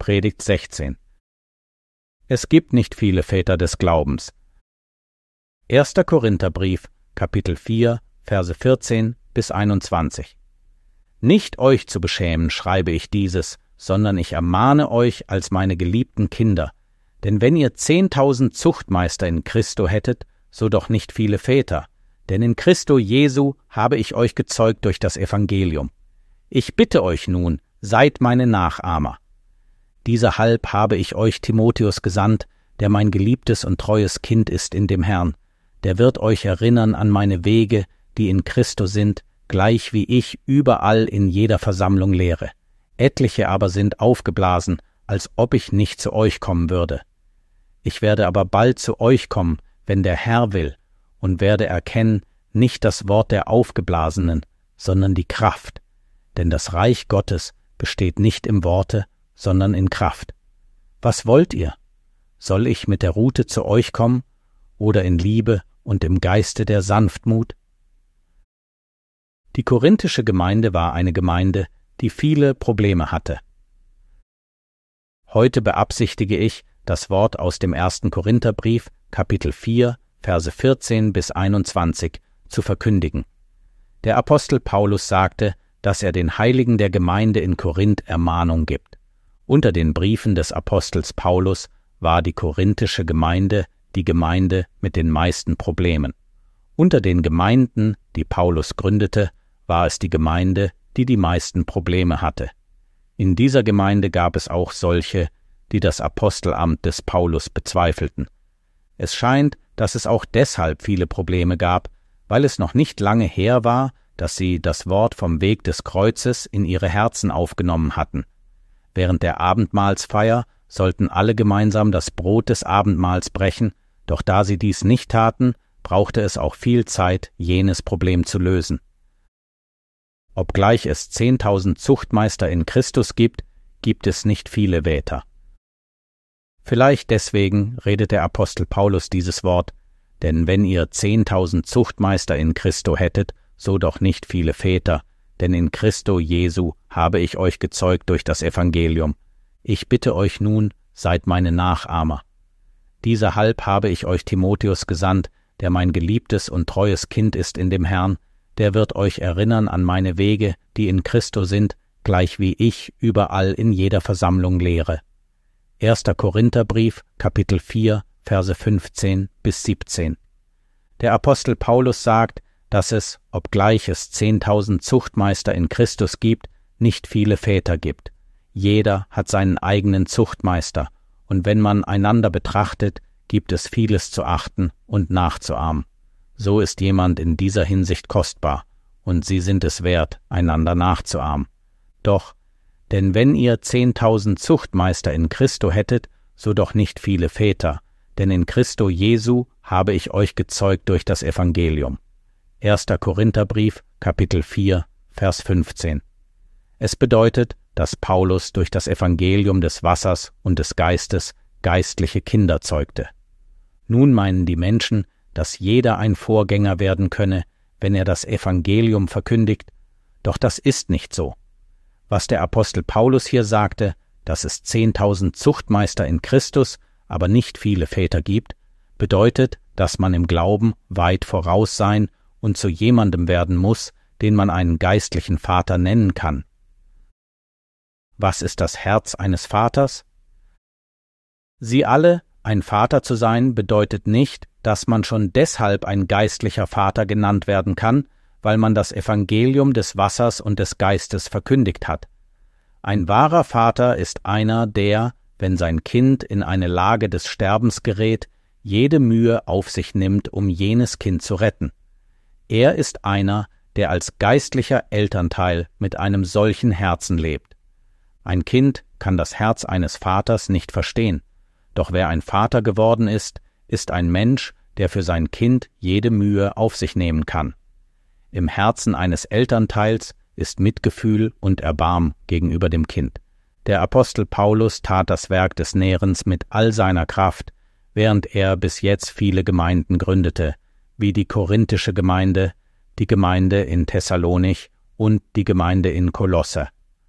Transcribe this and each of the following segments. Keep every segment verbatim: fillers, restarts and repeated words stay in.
Predigt sechzehn. Es gibt nicht viele Väter des Glaubens. erster Korintherbrief, Kapitel vier, Verse vierzehn bis einundzwanzig. Nicht euch zu beschämen schreibe ich dieses, sondern ich ermahne euch als meine geliebten Kinder. Denn wenn ihr zehntausend Zuchtmeister in Christo hättet, so doch nicht viele Väter. Denn in Christo Jesu habe ich euch gezeugt durch das Evangelium. Ich bitte euch nun, seid meine Nachahmer. Dieserhalb habe ich euch Timotheus gesandt, der mein geliebtes und treues Kind ist in dem Herrn. Der wird euch erinnern an meine Wege, die in Christo sind, gleich wie ich überall in jeder Versammlung lehre. Etliche aber sind aufgeblasen, als ob ich nicht zu euch kommen würde. Ich werde aber bald zu euch kommen, wenn der Herr will, und werde erkennen, nicht das Wort der Aufgeblasenen, sondern die Kraft. Denn das Reich Gottes besteht nicht im Worte, sondern in Kraft. Was wollt ihr? Soll ich mit der Rute zu euch kommen, oder in Liebe und im Geiste der Sanftmut? Die korinthische Gemeinde war eine Gemeinde, die viele Probleme hatte. Heute beabsichtige ich, das Wort aus dem ersten Korintherbrief, Kapitel vier, Verse vierzehn bis einundzwanzig, zu verkündigen. Der Apostel Paulus sagte, dass er den Heiligen der Gemeinde in Korinth Ermahnung gibt. Unter den Briefen des Apostels Paulus war die korinthische Gemeinde die Gemeinde mit den meisten Problemen. Unter den Gemeinden, die Paulus gründete, war es die Gemeinde, die die meisten Probleme hatte. In dieser Gemeinde gab es auch solche, die das Apostelamt des Paulus bezweifelten. Es scheint, dass es auch deshalb viele Probleme gab, weil es noch nicht lange her war, dass sie das Wort vom Weg des Kreuzes in ihre Herzen aufgenommen hatten. Während der Abendmahlsfeier sollten alle gemeinsam das Brot des Abendmahls brechen, doch da sie dies nicht taten, brauchte es auch viel Zeit, jenes Problem zu lösen. Obgleich es zehntausend Zuchtmeister in Christus gibt, gibt es nicht viele Väter. Vielleicht deswegen redet der Apostel Paulus dieses Wort, denn wenn ihr zehntausend Zuchtmeister in Christo hättet, so doch nicht viele Väter, denn in Christo Jesu habe ich euch gezeugt durch das Evangelium. Ich bitte euch nun, seid meine Nachahmer. Dieserhalb habe ich euch Timotheus gesandt, der mein geliebtes und treues Kind ist in dem Herrn, der wird euch erinnern an meine Wege, die in Christo sind, gleich wie ich überall in jeder Versammlung lehre. erster Korintherbrief, Kapitel vier, Verse fünfzehn bis siebzehn. Der Apostel Paulus sagt, dass es, obgleich es zehntausend Zuchtmeister in Christus gibt, nicht viele Väter gibt. Jeder hat seinen eigenen Zuchtmeister, und wenn man einander betrachtet, gibt es vieles zu achten und nachzuahmen. So ist jemand in dieser Hinsicht kostbar, und sie sind es wert, einander nachzuahmen. Doch, denn wenn ihr zehntausend Zuchtmeister in Christo hättet, so doch nicht viele Väter, denn in Christo Jesu habe ich euch gezeugt durch das Evangelium. erster Korintherbrief, Kapitel vier, Vers fünfzehn. Es bedeutet, dass Paulus durch das Evangelium des Wassers und des Geistes geistliche Kinder zeugte. Nun meinen die Menschen, dass jeder ein Vorgänger werden könne, wenn er das Evangelium verkündigt, doch das ist nicht so. Was der Apostel Paulus hier sagte, dass es zehntausend Zuchtmeister in Christus, aber nicht viele Väter gibt, bedeutet, dass man im Glauben weit voraus sein und zu jemandem werden muss, den man einen geistlichen Vater nennen kann. Was ist das Herz eines Vaters? Sie alle, ein Vater zu sein, bedeutet nicht, dass man schon deshalb ein geistlicher Vater genannt werden kann, weil man das Evangelium des Wassers und des Geistes verkündigt hat. Ein wahrer Vater ist einer, der, wenn sein Kind in eine Lage des Sterbens gerät, jede Mühe auf sich nimmt, um jenes Kind zu retten. Er ist einer, der als geistlicher Elternteil mit einem solchen Herzen lebt. Ein Kind kann das Herz eines Vaters nicht verstehen, doch wer ein Vater geworden ist, ist ein Mensch, der für sein Kind jede Mühe auf sich nehmen kann. Im Herzen eines Elternteils ist Mitgefühl und Erbarm gegenüber dem Kind. Der Apostel Paulus tat das Werk des Nährens mit all seiner Kraft, während er bis jetzt viele Gemeinden gründete, wie die korinthische Gemeinde, die Gemeinde in Thessalonich und die Gemeinde in Kolosse.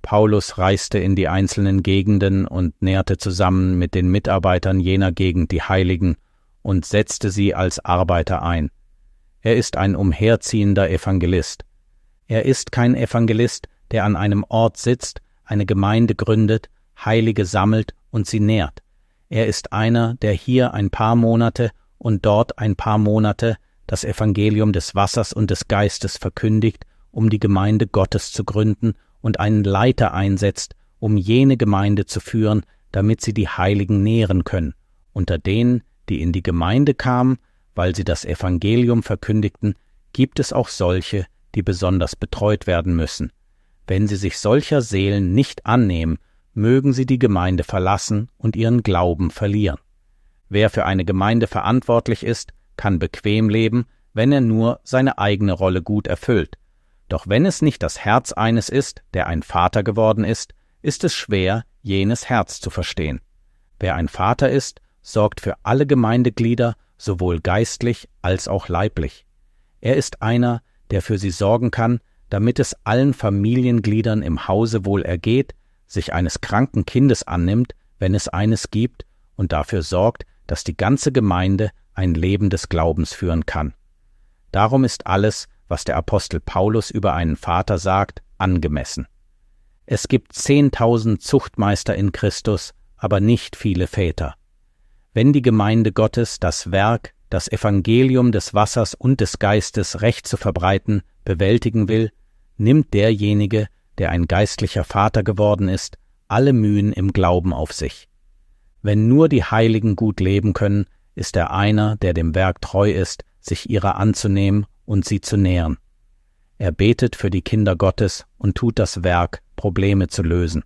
Paulus reiste in die einzelnen Gegenden und nährte zusammen mit den Mitarbeitern jener Gegend die Heiligen und setzte sie als Arbeiter ein. Er ist ein umherziehender Evangelist. Er ist kein Evangelist, der an einem Ort sitzt, eine Gemeinde gründet, Heilige sammelt und sie nährt. Er ist einer, der hier ein paar Monate und dort ein paar Monate das Evangelium des Wassers und des Geistes verkündigt, um die Gemeinde Gottes zu gründen und einen Leiter einsetzt, um jene Gemeinde zu führen, damit sie die Heiligen nähren können, unter denen, die in die Gemeinde kamen, weil sie das Evangelium verkündigten, gibt es auch solche, die besonders betreut werden müssen. Wenn sie sich solcher Seelen nicht annehmen, mögen sie die Gemeinde verlassen und ihren Glauben verlieren. Wer für eine Gemeinde verantwortlich ist, kann bequem leben, wenn er nur seine eigene Rolle gut erfüllt. Doch wenn es nicht das Herz eines ist, der ein Vater geworden ist, ist es schwer, jenes Herz zu verstehen. Wer ein Vater ist, sorgt für alle Gemeindeglieder, sowohl geistlich als auch leiblich. Er ist einer, der für sie sorgen kann, damit es allen Familiengliedern im Hause wohl ergeht, sich eines kranken Kindes annimmt, wenn es eines gibt, und dafür sorgt, dass die ganze Gemeinde ein Leben des Glaubens führen kann. Darum ist alles, was der Apostel Paulus über einen Vater sagt, angemessen. Es gibt zehntausend Zuchtmeister in Christus, aber nicht viele Väter. Wenn die Gemeinde Gottes das Werk, das Evangelium des Wassers und des Geistes recht zu verbreiten, bewältigen will, nimmt derjenige, der ein geistlicher Vater geworden ist, alle Mühen im Glauben auf sich. Wenn nur die Heiligen gut leben können, ist er einer, der dem Werk treu ist, sich ihrer anzunehmen und sie zu nähren. Er betet für die Kinder Gottes und tut das Werk, Probleme zu lösen.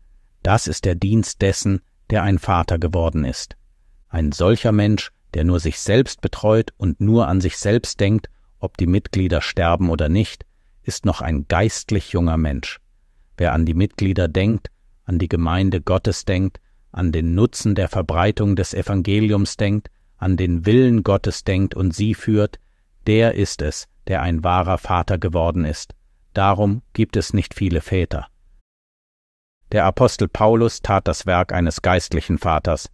Das ist der Dienst dessen, der ein Vater geworden ist. Ein solcher Mensch, der nur sich selbst betreut und nur an sich selbst denkt, ob die Mitglieder sterben oder nicht, ist noch ein geistlich junger Mensch. Wer an die Mitglieder denkt, an die Gemeinde Gottes denkt, an den Nutzen der Verbreitung des Evangeliums denkt, an den Willen Gottes denkt und sie führt, der ist es, der ein wahrer Vater geworden ist. Darum gibt es nicht viele Väter. Der Apostel Paulus tat das Werk eines geistlichen Vaters.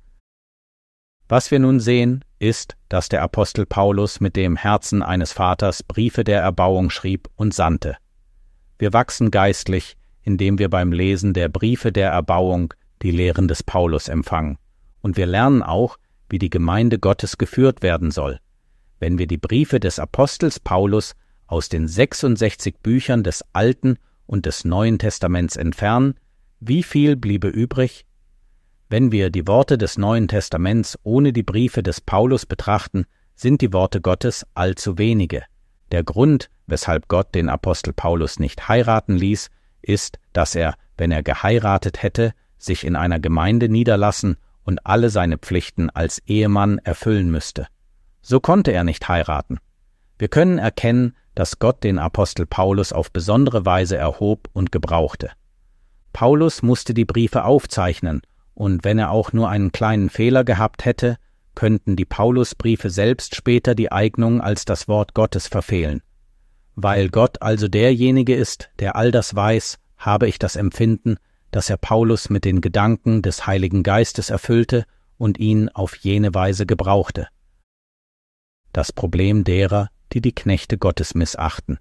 Was wir nun sehen, ist, dass der Apostel Paulus mit dem Herzen eines Vaters Briefe der Erbauung schrieb und sandte. Wir wachsen geistlich, indem wir beim Lesen der Briefe der Erbauung die Lehren des Paulus empfangen. Und wir lernen auch, wie die Gemeinde Gottes geführt werden soll. Wenn wir die Briefe des Apostels Paulus aus den sechsundsechzig Büchern des Alten und des Neuen Testaments entfernen, wie viel bliebe übrig? Wenn wir die Worte des Neuen Testaments ohne die Briefe des Paulus betrachten, sind die Worte Gottes allzu wenige. Der Grund, weshalb Gott den Apostel Paulus nicht heiraten ließ, ist, dass er, wenn er geheiratet hätte, sich in einer Gemeinde niederlassen und alle seine Pflichten als Ehemann erfüllen müsste. So konnte er nicht heiraten. Wir können erkennen, dass Gott den Apostel Paulus auf besondere Weise erhob und gebrauchte. Paulus musste die Briefe aufzeichnen, und wenn er auch nur einen kleinen Fehler gehabt hätte, könnten die Paulusbriefe selbst später die Eignung als das Wort Gottes verfehlen. Weil Gott also derjenige ist, der all das weiß, habe ich das Empfinden, dass er Paulus mit den Gedanken des Heiligen Geistes erfüllte und ihn auf jene Weise gebrauchte. Das Problem derer, die die Knechte Gottes missachten.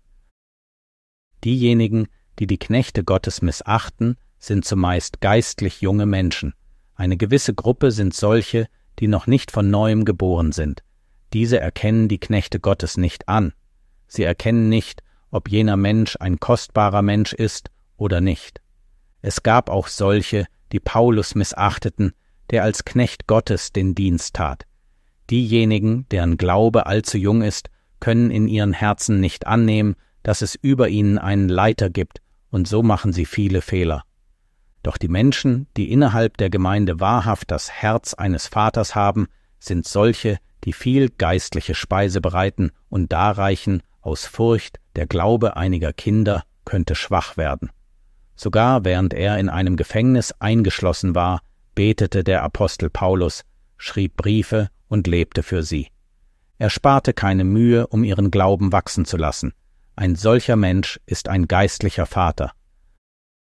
Diejenigen, die die Knechte Gottes missachten, sind zumeist geistlich junge Menschen. Eine gewisse Gruppe sind solche, die noch nicht von Neuem geboren sind. Diese erkennen die Knechte Gottes nicht an. Sie erkennen nicht, ob jener Mensch ein kostbarer Mensch ist oder nicht. Es gab auch solche, die Paulus missachteten, der als Knecht Gottes den Dienst tat. Diejenigen, deren Glaube allzu jung ist, können in ihren Herzen nicht annehmen, dass es über ihnen einen Leiter gibt, und so machen sie viele Fehler. Doch die Menschen, die innerhalb der Gemeinde wahrhaft das Herz eines Vaters haben, sind solche, die viel geistliche Speise bereiten und darreichen, aus Furcht, der Glaube einiger Kinder könnte schwach werden. Sogar während er in einem Gefängnis eingeschlossen war, betete der Apostel Paulus, schrieb Briefe und lebte für sie. Er sparte keine Mühe, um ihren Glauben wachsen zu lassen. Ein solcher Mensch ist ein geistlicher Vater.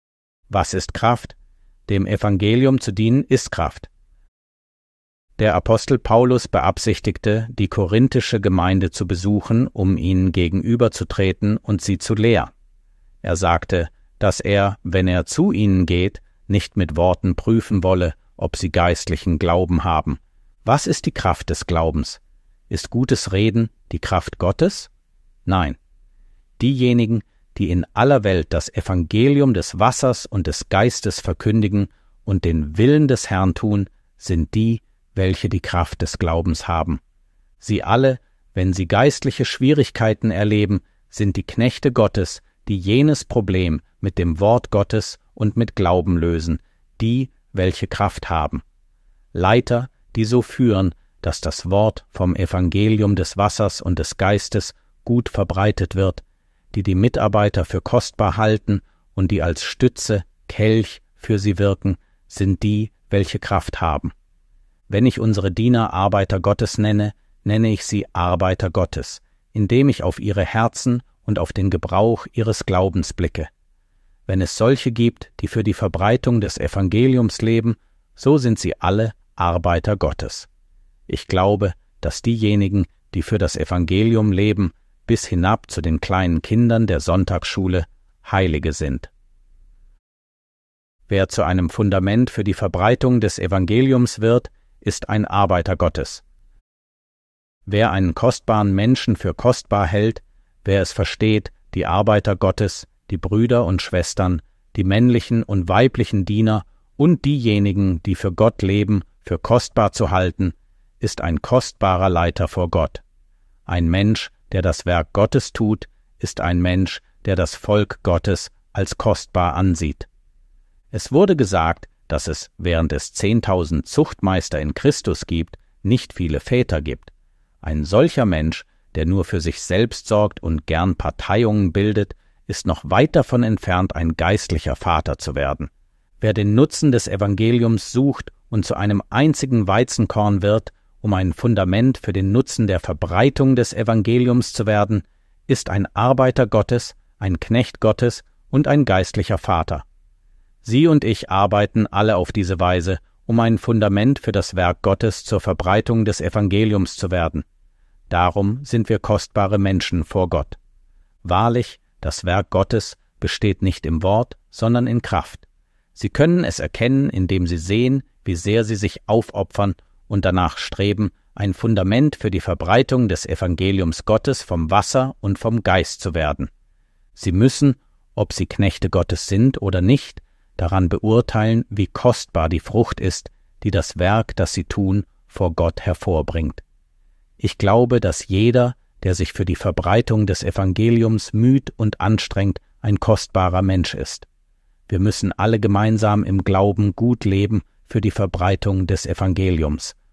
Was ist Kraft? Dem Evangelium zu dienen ist Kraft. Der Apostel Paulus beabsichtigte, die korinthische Gemeinde zu besuchen, um ihnen gegenüberzutreten und sie zu lehren. Er sagte, dass er, wenn er zu ihnen geht, nicht mit Worten prüfen wolle, ob sie geistlichen Glauben haben. Was ist die Kraft des Glaubens? Ist gutes Reden die Kraft Gottes? Nein. Diejenigen, die in aller Welt das Evangelium des Wassers und des Geistes verkündigen und den Willen des Herrn tun, sind die, welche die Kraft des Glaubens haben. Sie alle, wenn sie geistliche Schwierigkeiten erleben, sind die Knechte Gottes, die jenes Problem mit dem Wort Gottes und mit Glauben lösen, die, welche Kraft haben. Leiter, die so führen, dass das Wort vom Evangelium des Wassers und des Geistes gut verbreitet wird, die die Mitarbeiter für kostbar halten und die als Stütze, Kelch für sie wirken, sind die, welche Kraft haben. Wenn ich unsere Diener Arbeiter Gottes nenne, nenne ich sie Arbeiter Gottes, indem ich auf ihre Herzen und auf den Gebrauch ihres Glaubens blicke. Wenn es solche gibt, die für die Verbreitung des Evangeliums leben, so sind sie alle Arbeiter Gottes. Ich glaube, dass diejenigen, die für das Evangelium leben, bis hinab zu den kleinen Kindern der Sonntagsschule, Heilige sind. Wer zu einem Fundament für die Verbreitung des Evangeliums wird, ist ein Arbeiter Gottes. Wer einen kostbaren Menschen für kostbar hält, wer es versteht, die Arbeiter Gottes, die Brüder und Schwestern, die männlichen und weiblichen Diener und diejenigen, die für Gott leben, für kostbar zu halten, ist ein kostbarer Leiter vor Gott. Ein Mensch, der das Werk Gottes tut, ist ein Mensch, der das Volk Gottes als kostbar ansieht. Es wurde gesagt, dass es, während es zehntausend Zuchtmeister in Christus gibt, nicht viele Väter gibt. Ein solcher Mensch, der nur für sich selbst sorgt und gern Parteiungen bildet, ist noch weit davon entfernt, ein geistlicher Vater zu werden. Wer den Nutzen des Evangeliums sucht und zu einem einzigen Weizenkorn wird, um ein Fundament für den Nutzen der Verbreitung des Evangeliums zu werden, ist ein Arbeiter Gottes, ein Knecht Gottes und ein geistlicher Vater. Sie und ich arbeiten alle auf diese Weise, um ein Fundament für das Werk Gottes zur Verbreitung des Evangeliums zu werden. Darum sind wir kostbare Menschen vor Gott. Wahrlich, das Werk Gottes besteht nicht im Wort, sondern in Kraft. Sie können es erkennen, indem sie sehen, wie sehr sie sich aufopfern und danach streben, ein Fundament für die Verbreitung des Evangeliums Gottes vom Wasser und vom Geist zu werden. Sie müssen, ob sie Knechte Gottes sind oder nicht, daran beurteilen, wie kostbar die Frucht ist, die das Werk, das sie tun, vor Gott hervorbringt. Ich glaube, dass jeder, der sich für die Verbreitung des Evangeliums müht und anstrengt, ein kostbarer Mensch ist. Wir müssen alle gemeinsam im Glauben gut leben für die Verbreitung des Evangeliums.